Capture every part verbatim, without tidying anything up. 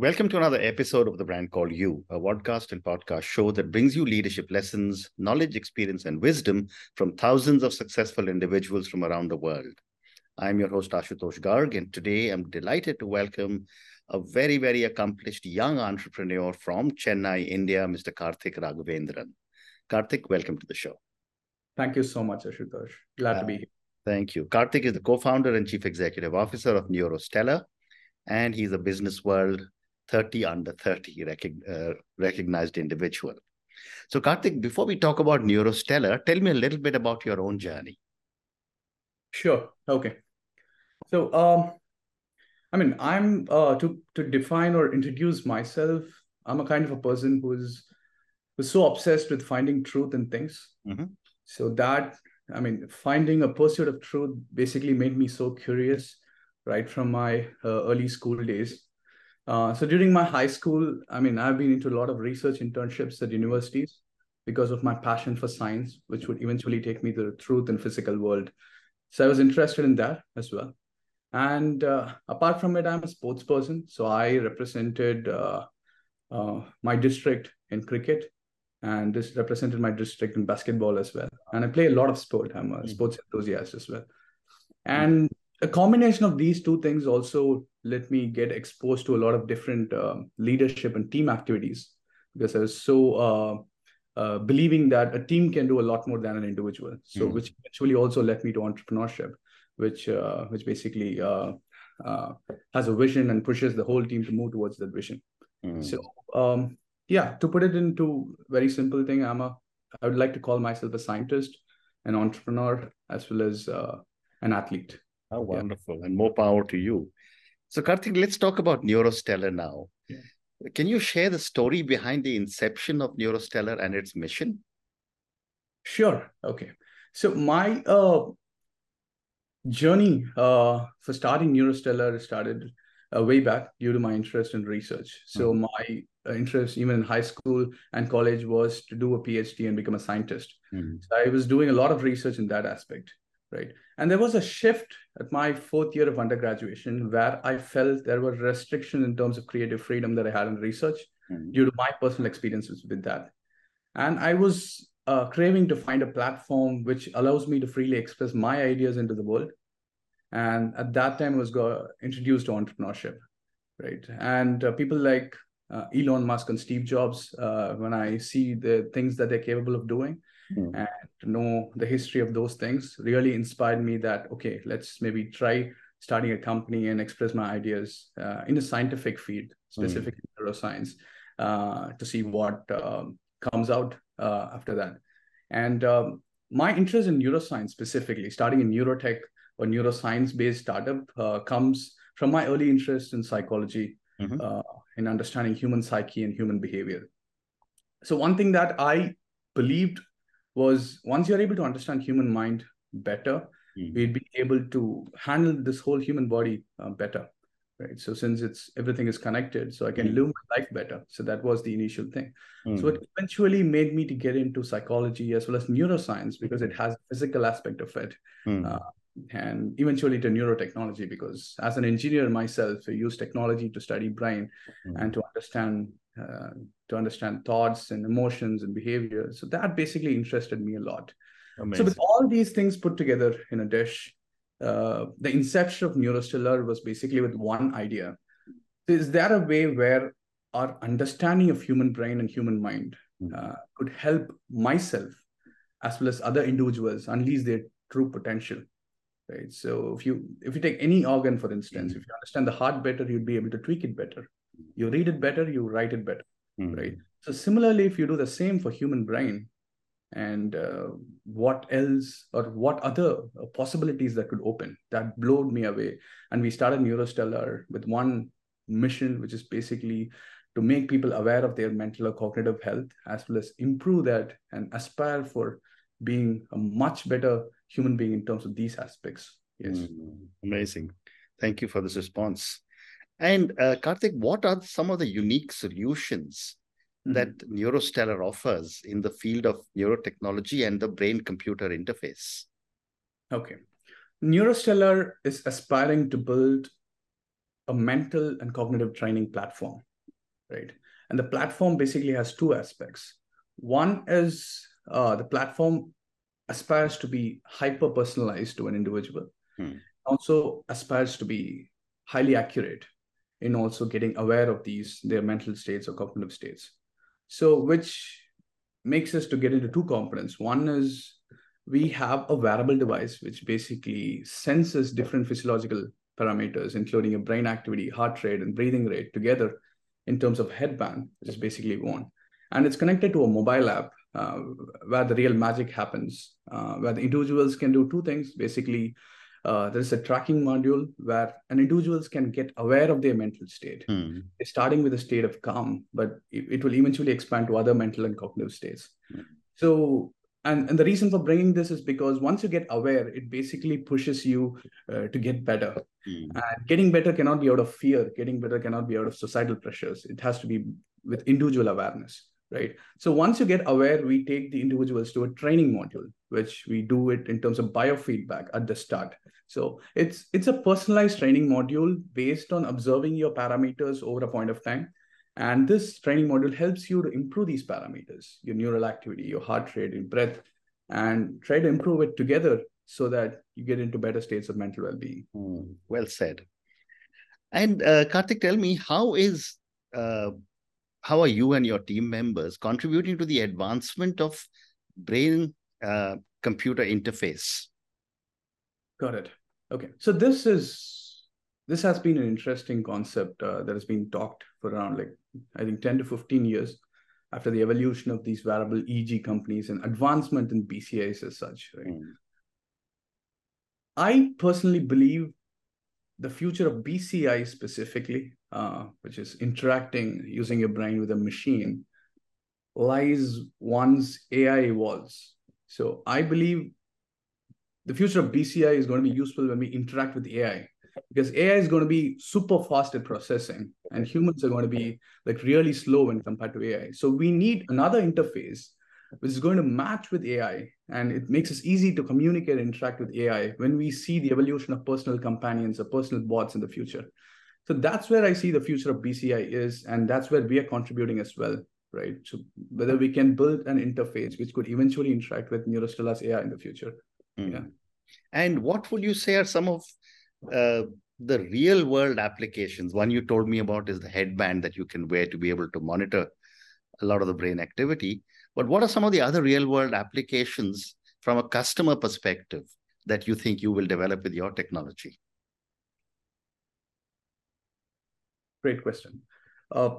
Welcome to another episode of The Brand Called You, a podcast and podcast show that brings you leadership lessons, knowledge, experience, and wisdom from thousands of successful individuals from around the world. I'm your host, Ashutosh Garg, and today I'm delighted to welcome a very, very accomplished young entrepreneur from Chennai, India, Mister Karthik Raghavendran. Karthik, welcome to the show. Thank you so much, Ashutosh. Glad uh, to be here. Thank you. Karthik is the co-founder and chief executive officer of NeuroStellar, and he's a business world thirty under thirty rec uh, recognized individual. So Karthik, before we talk about NeuroStellar, tell me a little bit about your own journey. Sure. Okay. So, um, I mean, I'm uh, to to define or introduce myself. I'm a kind of a person who's who's so obsessed with finding truth in things. Mm-hmm. So that, I mean, finding a pursuit of truth basically made me so curious right from my uh, early school days. Uh, so during my high school, I mean, I've been into a lot of research internships at universities because of my passion for science, which would eventually take me to the truth and physical world. So I was interested in that as well. And uh, apart from it, I'm a sports person. So I represented uh, uh, my district in cricket, and this represented my district in basketball as well. And I play a lot of sport. I'm a sports enthusiast as well. And a combination of these two things also let me get exposed to a lot of different uh, leadership and team activities, because I was so uh, uh, believing that a team can do a lot more than an individual. So, mm. which eventually also led me to entrepreneurship, which uh, which basically uh, uh, has a vision and pushes the whole team to move towards that vision. Mm. So, um, yeah, to put it into very simple thing, I'm a I would like to call myself a scientist, an entrepreneur, as well as uh, an athlete. Oh, wonderful. Yeah. And more power to you. So Karthik, let's talk about NeuroStellar now. Yeah. Can you share the story behind the inception of NeuroStellar and its mission? Sure. Okay. So my uh, journey uh, for starting NeuroStellar started uh, way back due to my interest in research. So mm-hmm. my uh, interest even in high school and college was to do a PhD and become a scientist. Mm-hmm. So I was doing a lot of research in that aspect. Right. And there was a shift at my fourth year of undergraduation where I felt there were restrictions in terms of creative freedom that I had in research mm-hmm. due to my personal experiences with that. And I was uh, craving to find a platform which allows me to freely express my ideas into the world. And at that time, I was got introduced to entrepreneurship. Right. And uh, people like uh, Elon Musk and Steve Jobs, uh, when I see the things that they're capable of doing, Mm. and to know the history of those things really inspired me that, okay, let's maybe try starting a company and express my ideas uh, in a scientific field, specifically mm. neuroscience, uh, to see what um, comes out uh, after that. And um, my interest in neuroscience, specifically starting in neurotech or neuroscience-based startup, uh, comes from my early interest in psychology, mm-hmm. uh, in understanding human psyche and human behavior. So one thing that I believed was once you're able to understand human mind better, mm-hmm. we'd be able to handle this whole human body uh, better, right? So since it's everything is connected, so I can mm-hmm. live my life better. So that was the initial thing. Mm-hmm. So it eventually made me to get into psychology as well as neuroscience because it has a physical aspect of it. Mm-hmm. uh, and eventually to neurotechnology, because as an engineer myself, I use technology to study brain mm-hmm. and to understand uh, to understand thoughts and emotions and behavior. So that basically interested me a lot. Amazing. So with all these things put together in a dish, uh, the inception of NeuroStellar was basically with one idea. Is there a way where our understanding of human brain and human mind uh, could help myself as well as other individuals unleash their true potential? Right. So if you if you take any organ, for instance, mm-hmm. if you understand the heart better, you'd be able to tweak it better. You read it better, you write it better. Mm-hmm. Right. So similarly, if you do the same for human brain, and uh, what else or what other possibilities that could open, that blew me away. And we started NeuroStellar with one mission, which is basically to make people aware of their mental or cognitive health, as well as improve that and aspire for being a much better human being in terms of these aspects. Yes. Mm, amazing. Thank you for this response. And uh, Karthik, what are some of the unique solutions mm-hmm. that NeuroStellar offers in the field of neurotechnology and the brain-computer interface? Okay. NeuroStellar is aspiring to build a mental and cognitive training platform right? And the platform basically has two aspects. One is uh, the platform aspires to be hyper personalized to an individual, hmm. also aspires to be highly accurate in also getting aware of these, their mental states or cognitive states. So, which makes us to get into two components. One is we have a wearable device which basically senses different physiological parameters, including a brain activity, heart rate, and breathing rate together in terms of headband, which is basically one. And it's connected to a mobile app uh, where the real magic happens, uh, where the individuals can do two things. Basically, uh, there is a tracking module where an individuals can get aware of their mental state, Hmm. starting with a state of calm, but it, it will eventually expand to other mental and cognitive states. Hmm. So, and, and the reason for bringing this is because once you get aware, it basically pushes you uh, to get better. Hmm. And getting better cannot be out of fear. Getting better cannot be out of societal pressures. It has to be with individual awareness, right? So once you get aware, we take the individuals to a training module, which we do it in terms of biofeedback at the start. So it's it's a personalized training module based on observing your parameters over a point of time. And this training module helps you to improve these parameters, your neural activity, your heart rate, your breath, and try to improve it together so that you get into better states of mental well-being. Hmm. Well said. And uh, Karthik, tell me, how is uh, how are you and your team members contributing to the advancement of brain uh, computer interface? Got it. Okay. So this is this has been an interesting concept uh, that has been talked for around like I think ten to fifteen years after the evolution of these wearable E E G companies and advancement in B C Is as such, right? Mm. I personally believe the future of B C I specifically, uh, which is interacting using your brain with a machine, lies once A I evolves. So I believe the future of B C I is going to be useful when we interact with A I, because A I is going to be super fast at processing and humans are going to be like really slow when compared to A I. So we need another interface which is going to match with A I, and it makes us easy to communicate and interact with A I when we see the evolution of personal companions or personal bots in the future. So that's where I see the future of B C I is, and that's where we are contributing as well, right? So whether we can build an interface which could eventually interact with Neurostella's A I in the future. Mm. Yeah. And what would you say are some of uh, the real world applications? One you told me about is the headband that you can wear to be able to monitor a lot of the brain activity. But what are some of the other real world applications from a customer perspective that you think you will develop with your technology? Great question. Uh,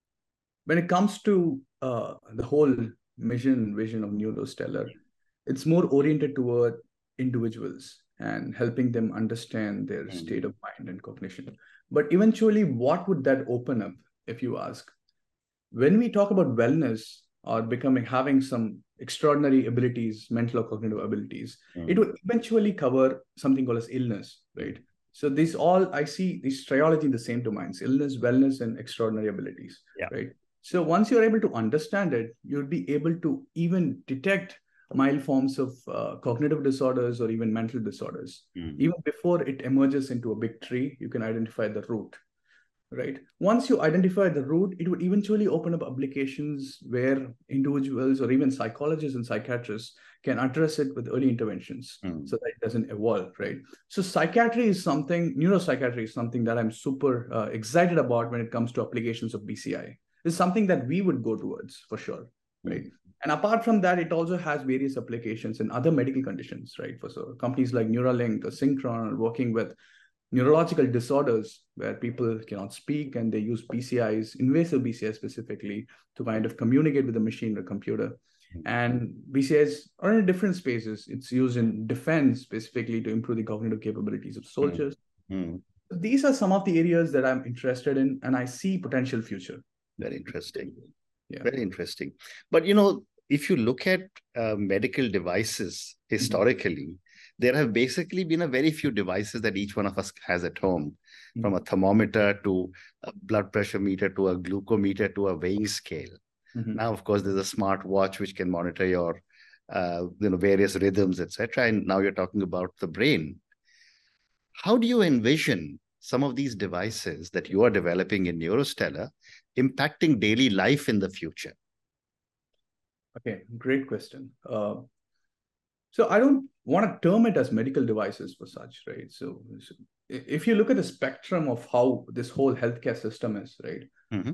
when it comes to uh, the whole mission vision of Neurostellar, it's more oriented toward individuals and helping them understand their mm. state of mind and cognition. But eventually, what would that open up, if you ask? When we talk about wellness or becoming, having some extraordinary abilities, mental or cognitive abilities, mm. it would eventually cover something called as illness, right? So these all, I see these triology in the same domains: illness, wellness, and extraordinary abilities, yeah. right? So once you're able to understand it, you'll be able to even detect mild forms of uh, cognitive disorders or even mental disorders. Mm. Even before it emerges into a big tree, you can identify the root, right? Once you identify the root, it would eventually open up applications where individuals or even psychologists and psychiatrists can address it with early interventions mm. so that it doesn't evolve, right? So psychiatry is something, neuropsychiatry is something that I'm super uh, excited about when it comes to applications of B C I. It's something that we would go towards for sure, right? Mm. And apart from that, it also has various applications in other medical conditions, right? For so companies like Neuralink or Synchron are working with neurological disorders where people cannot speak and they use B C Is, invasive B C Is specifically, to kind of communicate with the machine or computer. And B C Is are in different spaces. It's used in defense specifically to improve the cognitive capabilities of soldiers. Mm. These are some of the areas that I'm interested in and I see potential future. Very interesting. Yeah. Very interesting. But, you know, if you look at uh, medical devices historically, mm-hmm. there have basically been a very few devices that each one of us has at home, mm-hmm. from a thermometer to a blood pressure meter to a glucometer to a weighing scale. Mm-hmm. Now, of course, there's a smart watch which can monitor your uh, you know, various rhythms, et cetera. And now you're talking about the brain. How do you envision some of these devices that you are developing in NeuroStellar impacting daily life in the future? Okay, great question. Uh, so I don't want to term it as medical devices for such, right? So, so if you look at the spectrum of how this whole healthcare system is, right? Mm-hmm.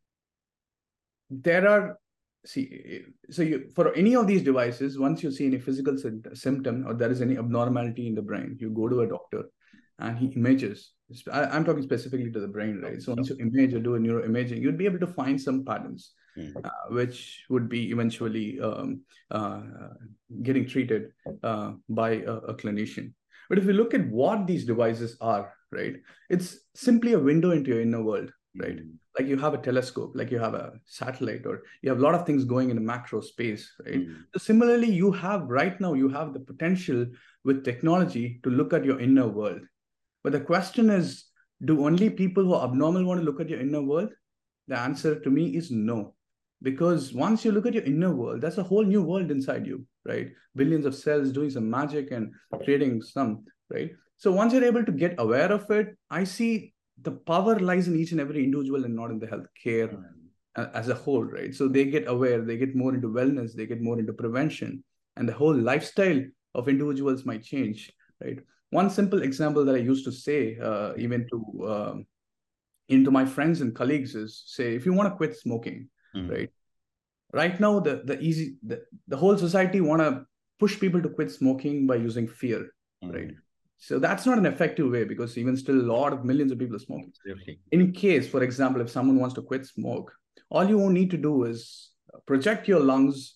There are, see, so you, for any of these devices, once you see any physical symptom or there is any abnormality in the brain, you go to a doctor and he images. I, I'm talking specifically to the brain, right? So once you image or do a neuroimaging, you'd be able to find some patterns, mm-hmm. uh, which would be eventually um, uh, getting treated uh, by a, a clinician. But if you look at what these devices are, right, it's simply a window into your inner world, right? Mm-hmm. Like you have a telescope, like you have a satellite, or you have a lot of things going in a macro space, right? Mm-hmm. So similarly, you have right now, you have the potential with technology to look at your inner world. But the question is, do only people who are abnormal want to look at your inner world? The answer to me is no. Because once you look at your inner world, that's a whole new world inside you, right? Billions of cells doing some magic and creating some, right? So once you're able to get aware of it, I see the power lies in each and every individual and not in the healthcare mm-hmm. as a whole, right? So they get aware, they get more into wellness, they get more into prevention, and the whole lifestyle of individuals might change, right? One simple example that I used to say, uh, even to um, into my friends and colleagues, is say, if you want to quit smoking, mm-hmm. right? Right now, the the easy the, the whole society want to push people to quit smoking by using fear, mm-hmm. right? So that's not an effective way, because even still a lot of millions of people are smoking. Absolutely. In case, for example, if someone wants to quit smoke, all you need to do is project your lungs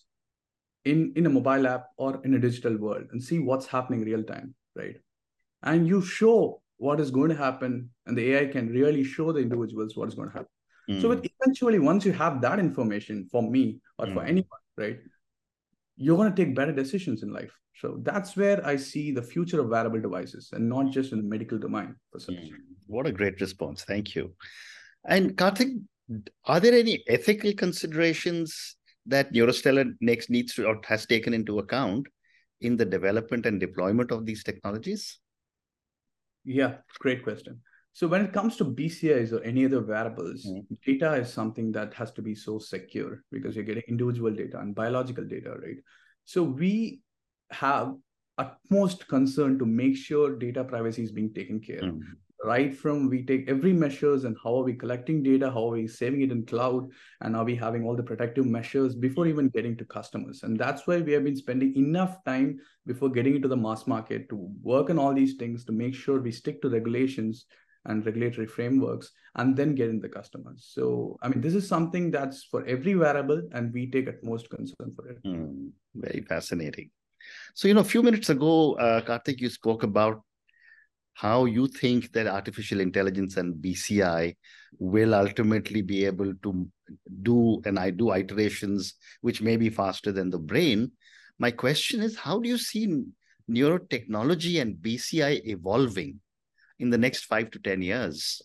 in, in a mobile app or in a digital world and see what's happening real time, right? And you show what is going to happen, and the A I can really show the individuals what is going to happen. Mm. So with eventually, once you have that information for me or mm. for anyone, right, you're going to take better decisions in life. So that's where I see the future of wearable devices, and not just in the medical domain for such. Mm. What a great response. Thank you. And Karthik, are there any ethical considerations that NeuroStellar next needs to or has taken into account in the development and deployment of these technologies? Yeah, great question. So when it comes to B C Is or any other wearables, mm-hmm. data is something that has to be so secure, because you're getting individual data and biological data, right? So we have utmost concern to make sure data privacy is being taken care of. Mm-hmm. Right from we take every measures and how are we collecting data, how are we saving it in cloud, and are we having all the protective measures before even getting to customers. And that's why we have been spending enough time before getting into the mass market to work on all these things to make sure we stick to regulations and regulatory frameworks and then get into the customers. So, I mean, this is something that's for every wearable, and we take utmost concern for it. Mm, very fascinating. So, you know, a few minutes ago, uh, Karthik, you spoke about how you think that artificial intelligence and B C I will ultimately be able to do and I do iterations which may be faster than the brain. My question is, how do you see neurotechnology and B C I evolving in the next five to ten years?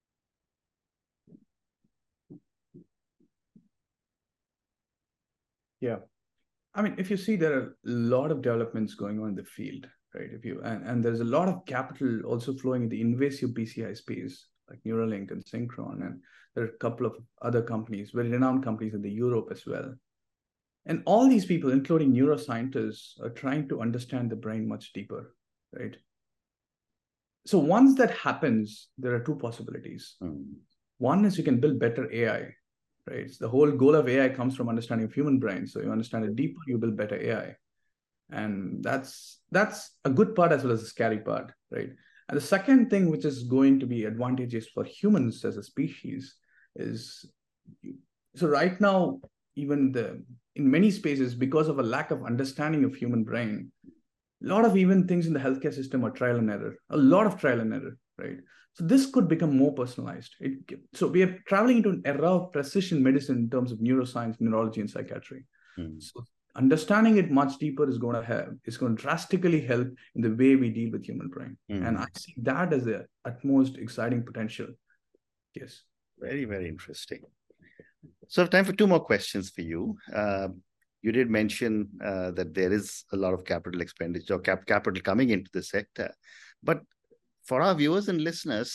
Yeah. I mean, if you see, there are a lot of developments going on in the field. Right. If you and, and there's a lot of capital also flowing in the invasive B C I space, like Neuralink and Synchron, and there are a couple of other companies, very renowned companies in the Europe as well. And all these people, including neuroscientists, are trying to understand the brain much deeper, right? So once that happens, there are two possibilities. Mm. One is you can build better A I, right? So the whole goal of A I comes from understanding of human brain. So you understand it deeper, you build better A I. And that's that's a good part as well as a scary part, right? And the second thing, which is going to be advantageous for humans as a species, is so right now, even the in many spaces, because of a lack of understanding of human brain, a lot of even things in the healthcare system are trial and error, a lot of trial and error, right? So this could become more personalized. It, so we are traveling into an era of precision medicine in terms of neuroscience, neurology, and psychiatry. Mm. So understanding it much deeper is going to have is going to drastically help in the way we deal with human brain. Mm. And I see that as the utmost exciting potential. Yes. Very, very interesting. So I have time for two more questions for you. Uh, you did mention uh, that there is a lot of capital expenditure or cap capital coming into the sector. But for our viewers and listeners,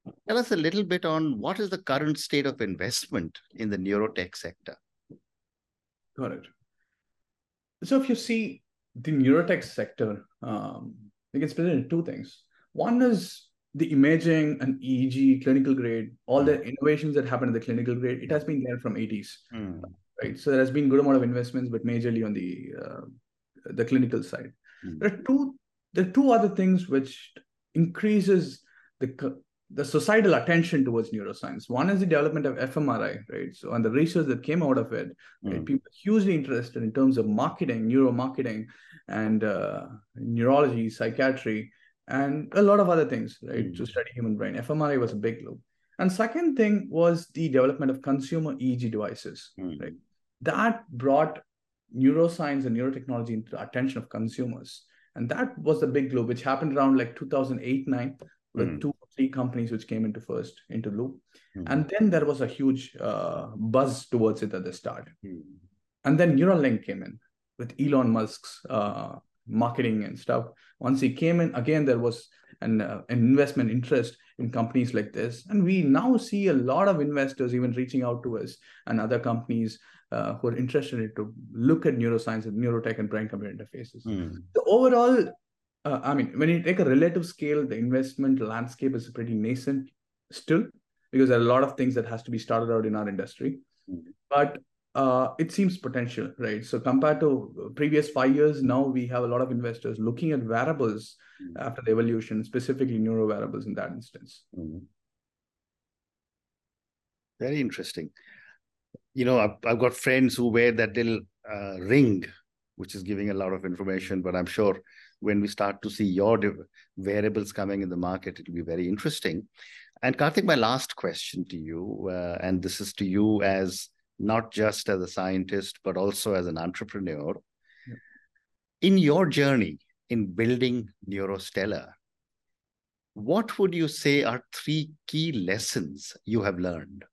Tell us a little bit on what is the current state of investment in the neurotech sector. Got it. So if you see the neurotech sector, um, we can split it into two things. One is the imaging and E E G, clinical grade, all mm. the innovations that happen in the clinical grade. It has been there from eighties, mm. right? So there has been good amount of investments, but majorly on the uh, the clinical side. Mm. There are two. There are two other things which increases the the societal attention towards neuroscience. One is the development of f M R I, right? So, and the research that came out of it, right? Mm. People are hugely interested in terms of marketing, neuromarketing, and uh, neurology, psychiatry, and a lot of other things, right? Mm. To study human brain. f M R I was a big loop. And second thing was the development of consumer E E G devices, mm. right? That brought neuroscience and neurotechnology into the attention of consumers. And that was the big loop, which happened around like two thousand eight, nine, with mm. two or three companies which came into first into loop. Mm. And then there was a huge uh, buzz towards it at the start. Mm. And then Neuralink came in with Elon Musk's uh, marketing and stuff. Once he came in, again, there was an, uh, an investment interest in companies like this. And we now see a lot of investors even reaching out to us and other companies uh, who are interested in to look at neuroscience and neurotech and brain-computer interfaces. Mm. So overall, Uh, I mean, when you take a relative scale, the investment landscape is pretty nascent still, because there are a lot of things that has to be started out in our industry. Mm-hmm. But uh, it seems potential, right? So compared to previous five years, now we have a lot of investors looking at wearables mm-hmm. after the evolution, specifically neuro wearables in that instance. Mm-hmm. Very interesting. You know, I've, I've got friends who wear that little uh, ring, which is giving a lot of information, but I'm sure when we start to see your variables coming in the market, it will be very interesting. And Karthik, my last question to you, uh, and this is to you as not just as a scientist, but also as an entrepreneur. Yeah. In your journey in building NeuroStellar, what would you say are three key lessons you have learned?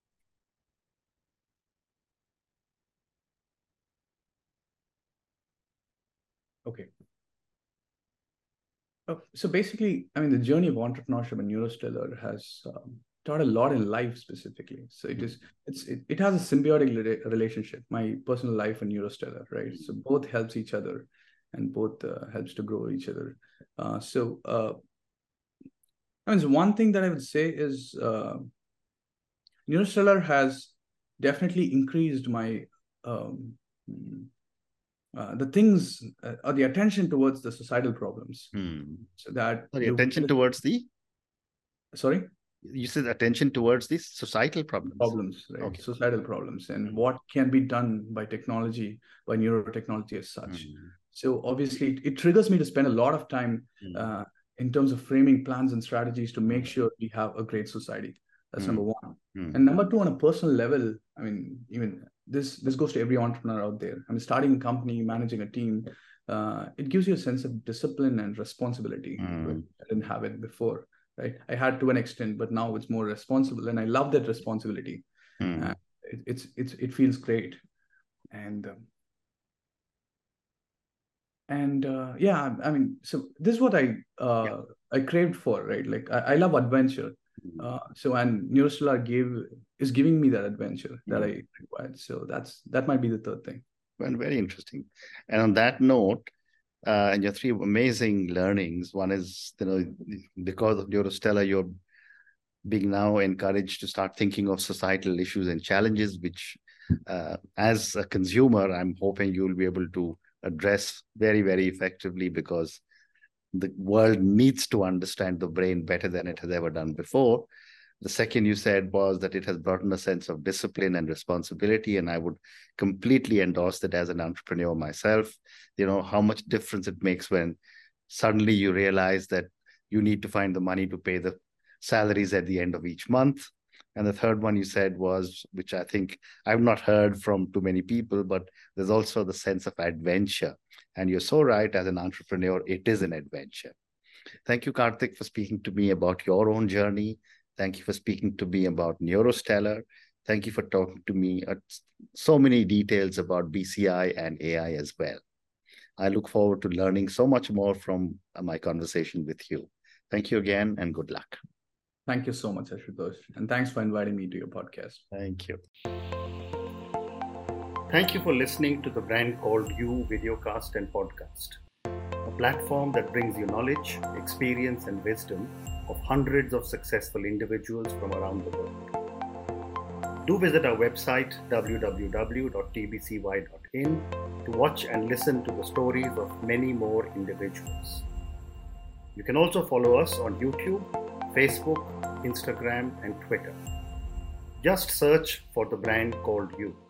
Okay. So basically, I mean, the journey of entrepreneurship and NeuroStellar has um, taught a lot in life specifically. So it is, it's, it, it has a symbiotic relationship, my personal life and NeuroStellar, right? So both helps each other and both uh, helps to grow each other. Uh, so, uh, I mean, so one thing that I would say is uh, NeuroStellar has definitely increased my um, Uh, the things uh, or the attention towards the societal problems. Hmm. So that oh, the attention towards the sorry, you said attention towards the societal problems. Problems, right? Okay. Societal problems and hmm. what can be done by technology, by neurotechnology as such. Hmm. So obviously, it, it triggers me to spend a lot of time hmm. uh, in terms of framing plans and strategies to make sure we have a great society. That's hmm. number one. Hmm. And number two, on a personal level, I mean, even. This this goes to every entrepreneur out there. I mean, starting a company, managing a team, uh, it gives you a sense of discipline and responsibility. Mm. I didn't have it before, right? I had to an extent, but now it's more responsible, and I love that responsibility. Mm. Uh, it, it's it's it feels great, and um, and uh, yeah, I mean, so this is what I uh, yeah. I craved for, right? Like I, I love adventure. Uh, so and NeuroStellar gave is giving me that adventure that mm. I required. So that's that might be the third thing. Well, very interesting. And on that note, uh, and your three amazing learnings. One is, you know, because of NeuroStellar, you're being now encouraged to start thinking of societal issues and challenges, which, uh, as a consumer, I'm hoping you'll be able to address very, very effectively, because the world needs to understand the brain better than it has ever done before. The second you said was that it has brought in a sense of discipline and responsibility, and I would completely endorse that as an entrepreneur myself. You know, how much difference it makes when suddenly you realize that you need to find the money to pay the salaries at the end of each month. And the third one you said was, which I think I've not heard from too many people, but there's also the sense of adventure. And you're so right, as an entrepreneur, it is an adventure. Thank you, Karthik, for speaking to me about your own journey. Thank you for speaking to me about NeuroStellar. Thank you for talking to me at so many details about B C I and A I as well. I look forward to learning so much more from my conversation with you. Thank you again, and good luck. Thank you so much, Ashutosh. And thanks for inviting me to your podcast. Thank you. Thank you for listening to the Brand Called You videocast and podcast, a platform that brings you knowledge, experience, and wisdom of hundreds of successful individuals from around the world. Do visit our website, w w w dot t b c y dot in, to watch and listen to the stories of many more individuals. You can also follow us on YouTube, Facebook, Instagram, and Twitter. Just search for the Brand Called You.